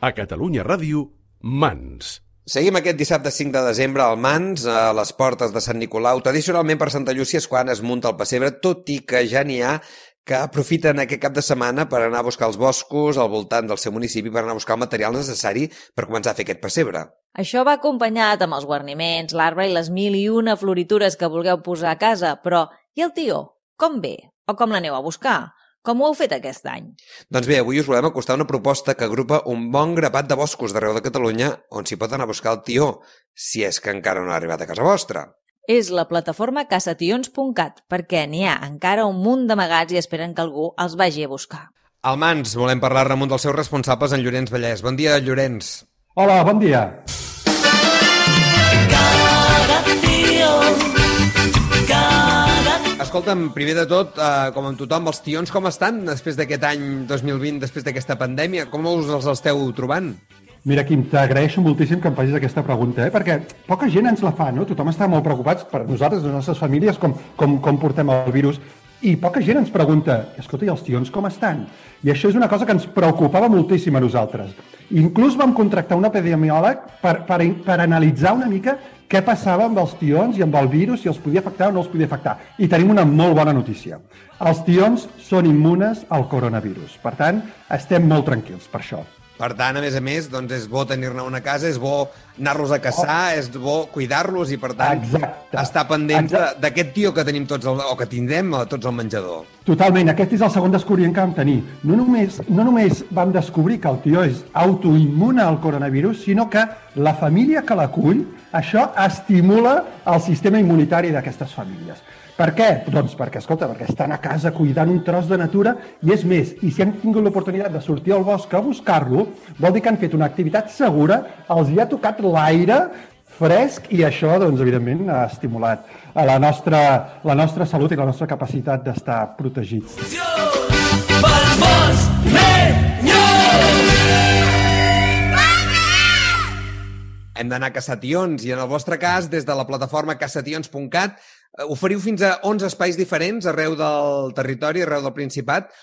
A Catalunya Ràdio, Mans. Seguim aquest dissabte 5 de desembre al Mans, a les portes de Sant Nicolau. Tradicionalment per Santa Llúcia és quan es munta el pessebre, tot i que ja n'hi ha que aprofiten aquest cap de setmana per anar a buscar els boscos al voltant del seu municipi, per anar a buscar el material necessari per començar a fer aquest pessebre. Això va acompanyat amb els guarniments, l'arbre i les 1001 floritures que vulgueu posar a casa, però i el tió? Com ve? O com l'aneu a buscar? Com ho heu fet aquest any? Doncs bé, avui us volem acostar una proposta que agrupa un bon grapat de boscos d'arreu de Catalunya on s'hi pot anar a buscar el tió, si és que encara no ha arribat a casa vostra. És la plataforma casations.cat, perquè n'hi ha encara un munt d'amagats i esperen que algú els vagi a buscar. Al Mans volem parlar amb un dels seus responsables, en Llorenç Vallès. Bon dia, Llorenç. Hola, bon dia. Escolta'm, primer de tot, com amb tothom, els tions com estan després d'aquest any 2020, després d'aquesta pandèmia? Com us els esteu trobant? Mira, Quim, t'agraeixo moltíssim que em facis aquesta pregunta, perquè poca gent ens la fa, no? Tothom està molt preocupats per nosaltres, les nostres famílies, com portem el virus, i poca gent ens pregunta, escolta, i els tions com estan? I això és una cosa que ens preocupava moltíssim a nosaltres. Inclús vam contractar un epidemiòleg per analitzar una mica què passava amb els tions i amb el virus, si els podia afectar o no els podia afectar. I tenim una molt bona notícia. Els tions són immunes al coronavirus. Per tant, estem molt tranquils per això. Per tant, a més, doncs és bo tenir-ne una casa, és bo anar-los a caçar, és bo cuidar-los i, per tant, estar pendents d'aquest tió que tenim tots, o que tindrem tots al menjador. Totalment, aquest és el segon descobriment que vam tenir. No només vam descobrir que el tió és autoimmune al coronavirus, sinó que la família que l'acull, això estimula el sistema immunitari d'aquestes famílies. Per què? Doncs perquè estan a casa cuidant un tros de natura i és més, i si han tingut l'oportunitat de sortir al bosc a buscar-lo, vol dir que han fet una activitat segura, els hi ha tocat l'aire fresc i això, doncs, evidentment, ha estimulat la nostra salut i la nostra capacitat d'estar protegits. Hem d'anar a caçar tions i, en el vostre cas, des de la plataforma casations.cat, oferiu fins a 11 espais diferents arreu del territori, arreu del Principat,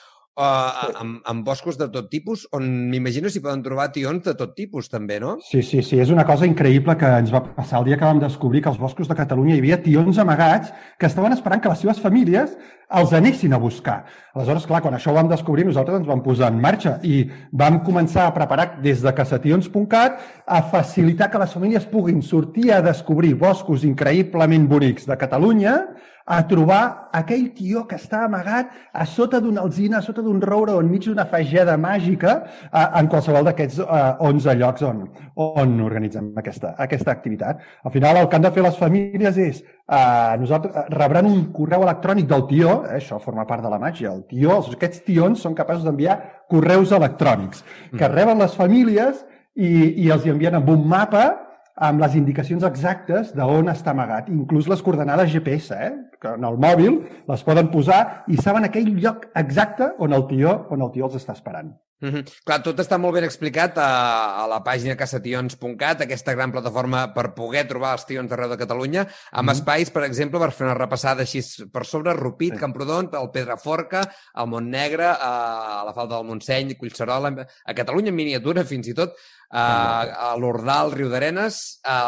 amb boscos de tot tipus, on m'imagino s'hi poden trobar tions de tot tipus, també, no? Sí, és una cosa increïble que ens va passar el dia que vam descobrir que als boscos de Catalunya hi havia tions amagats que estaven esperant que les seves famílies els anessin a buscar. Aleshores, clar, quan això ho vam descobrir, nosaltres ens vam posar en marxa i vam començar a preparar des de casations.cat a facilitar que les famílies puguin sortir a descobrir boscos increïblement bonics de Catalunya, a trobar aquell tió que està amagat a sota d'una alzina, a sota d'un roure o enmig d'una fageda màgica en qualsevol d'aquests 11 llocs on organitzem aquesta activitat. Al final, el que han de fer les famílies és nosaltres rebran un correu electrònic del tió, això forma part de la màgia, el tió, aquests tions són capaços d'enviar correus electrònics que reben les famílies i els hi envien amb un mapa amb les indicacions exactes d'on està amagat, inclús les coordenades GPS, que en el mòbil les poden posar i saben aquell lloc exacte on el tió els està esperant. Clar, tot està molt ben explicat a la pàgina casations.cat, aquesta gran plataforma per poder trobar els tions d'arreu de Catalunya, amb espais, per exemple, per fer una repassada així per sobre, Rupit, Camprodon, el Pedraforca, el Montnegre, a la Falda del Montseny, Collserola, a Catalunya en miniatura, fins i tot, a l'Ordal, Riudarenes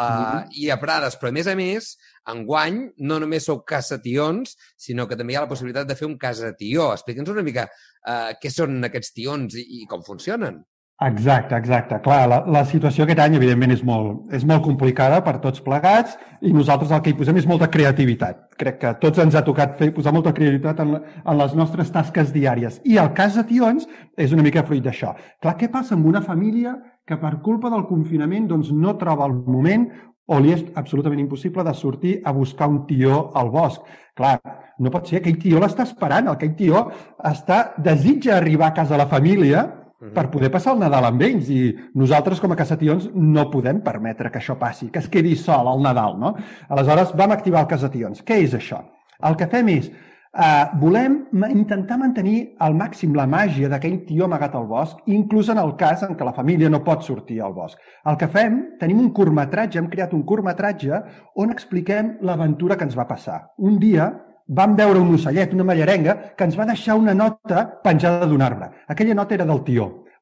i a Prades. Però, a més, enguany, no només sou casations, sinó que també hi ha la possibilitat de fer un casatió. Explica'ns una mica què són aquests tions i com funcionen. Exacte. Clar, la situació aquest any, evidentment, és molt complicada per tots plegats i nosaltres el que hi posem és molta creativitat. Crec que a tots ens ha tocat posar molta creativitat en les nostres tasques diàries. I el casations és una mica fruit d'això. Clar, què passa amb una família que per culpa del confinament doncs, no troba el moment o li és absolutament impossible de sortir a buscar un tió al bosc? Clar, no pot ser, aquell tió l'està esperant, aquell tió desitja arribar a casa de la família per poder passar el Nadal amb ells i nosaltres com a casations no podem permetre que això passi, que es quedi sol al Nadal, no? Aleshores vam activar el casations. Què és això? El que fem és volem intentar mantenir al màxim la màgia d'aquell tió amagat al bosc, inclús en el cas en què la família no pot sortir al bosc. El que fem, tenim un curtmetratge, hem creat un curtmetratge on expliquem l'aventura que ens va passar. Un dia vam veure un ocellet, una mallerenga, que ens va deixar una nota penjada d'un arbre. Aquella nota era del tió.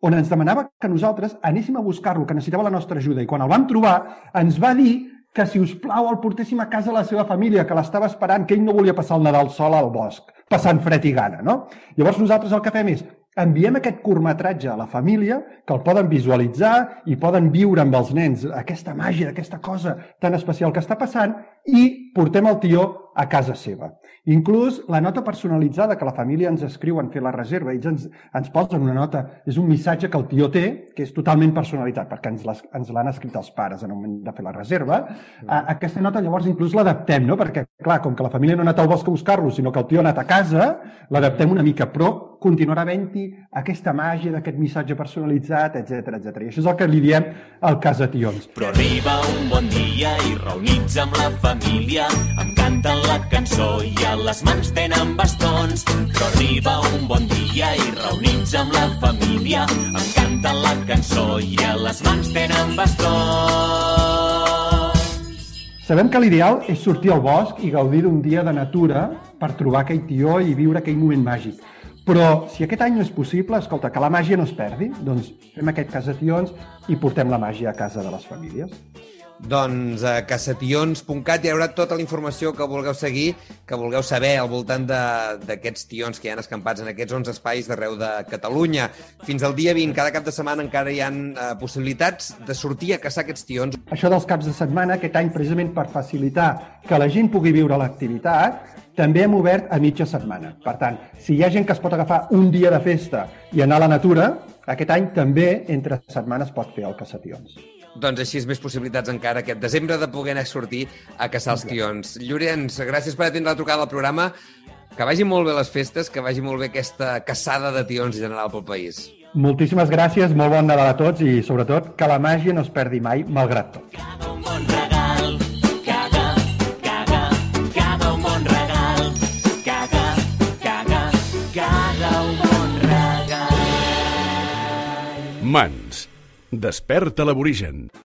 on ens demanava que nosaltres anéssim a buscar-lo, que necessitava la nostra ajuda. I quan el vam trobar, ens va dir que, si us plau, el portéssim a casa la seva família, que l'estava esperant, que ell no volia passar el Nadal sol al bosc, passant fred i gana, no? Llavors nosaltres el que fem és enviem aquest curtmetratge a la família, que el poden visualitzar i poden viure amb els nens aquesta màgia, aquesta cosa tan especial que està passant, i portem el tió a casa seva. Inclús la nota personalitzada que la família ens escriu en fer la reserva, ells ens posen una nota, és un missatge que el tió té, que és totalment personalitzat, perquè ens l'han escrit els pares en el moment de fer la reserva. Aquesta nota llavors inclús l'adaptem, no? Perquè, clar, com que la família no ha anat al bosc a buscar-lo, sinó que el tio ha anat a casa, l'adaptem una mica, però continuarà havent-hi aquesta màgia d'aquest missatge personalitzat, etc etc. I això és el que li diem al Casations. Però arriba un bon dia i reunits amb la família em canten la cançó i a les mans tenen bastons. Però arriba un bon dia i reunits amb la família em canten la cançó i a les mans tenen bastons. Sabem que l'ideal és sortir al bosc i gaudir d'un dia de natura per trobar aquell tió i viure aquell moment màgic. Però si aquest any no és possible, escolta, que la màgia no es perdi, doncs fem aquest Casations i portem la màgia a casa de les famílies. Doncs a casations.cat hi haurà tota la informació que vulgueu seguir, que vulgueu saber al voltant d'aquests tions que hi ha escampats en aquests 11 espais d'arreu de Catalunya. Fins al dia 20, cada cap de setmana encara hi ha possibilitats de sortir a caçar aquests tions. Això dels caps de setmana, aquest any, precisament per facilitar que la gent pugui viure l'activitat, també hem obert a mitja setmana. Per tant, si hi ha gent que es pot agafar un dia de festa i anar a la natura, aquest any també entre setmanes pot fer el Casations. Doncs així és més possibilitats encara aquest desembre de poder anar a sortir a caçar els tions. Llorenç, gràcies per atendre la trucada al programa. Que vagi molt bé les festes, que vagi molt bé aquesta caçada de tions general pel país. Moltíssimes gràcies, molt bon Nadal a tots i, sobretot, que la màgia no es perdi mai, malgrat tot. Cada un bon regal, cada un bon regal, cada un bon regal. Mans. Desperta l'aborigen.